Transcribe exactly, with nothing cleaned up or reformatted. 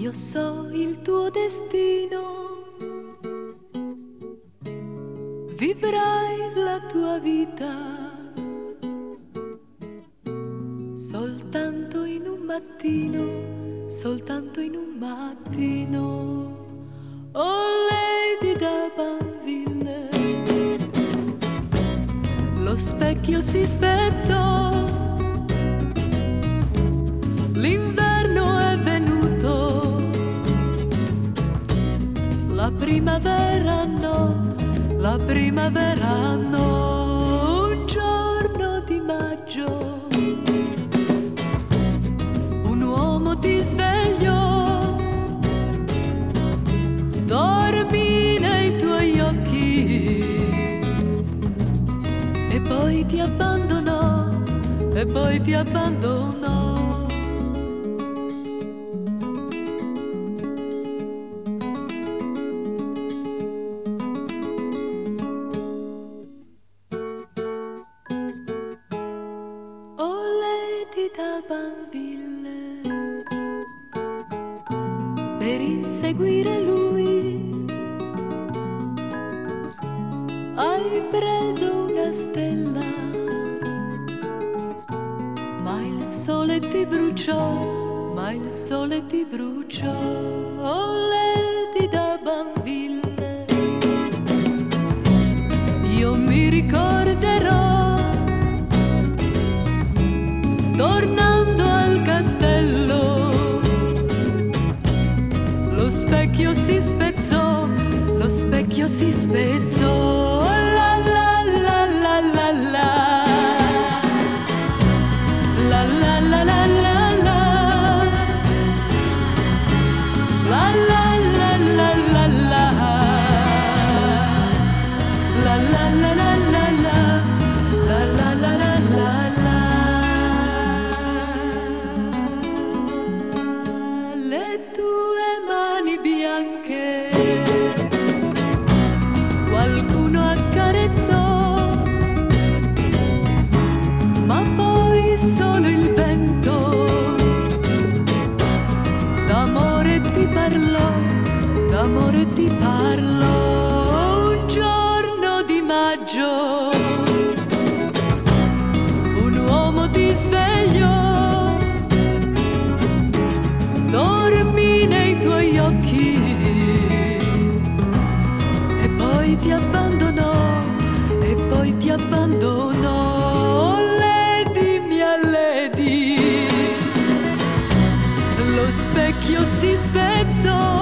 Io so il tuo destino, vivrai la tua vita soltanto in un mattino, soltanto in un mattino. Oh Lady d'Abanville, lo specchio si spezzò, l'inverno è venuto, la primavera no, la primavera no. Un giorno di maggio un uomo ti svegliò, dormi nei tuoi occhi e poi ti abbandonò, e poi ti abbandonò. D'Abanville, per inseguire lui hai preso una stella, ma il sole ti bruciò, ma il sole ti bruciò. Oh Lady d'Abanville, io mi ricorderò, tornando al castello, lo specchio si spezzò, lo specchio si spezzò. La la la la la la, la la la la la la, la la la la la la, la la la la la la, la la la la la. Bianche qualcuno accarezzò, ma poi solo il vento d'amore ti parlò, d'amore ti parlò. Un giorno di maggio un uomo ti svegliò, dormi nei tuoi occhi e poi ti abbandonò, e poi ti abbandonò. Lady, mia Lady, lo specchio si spezzò,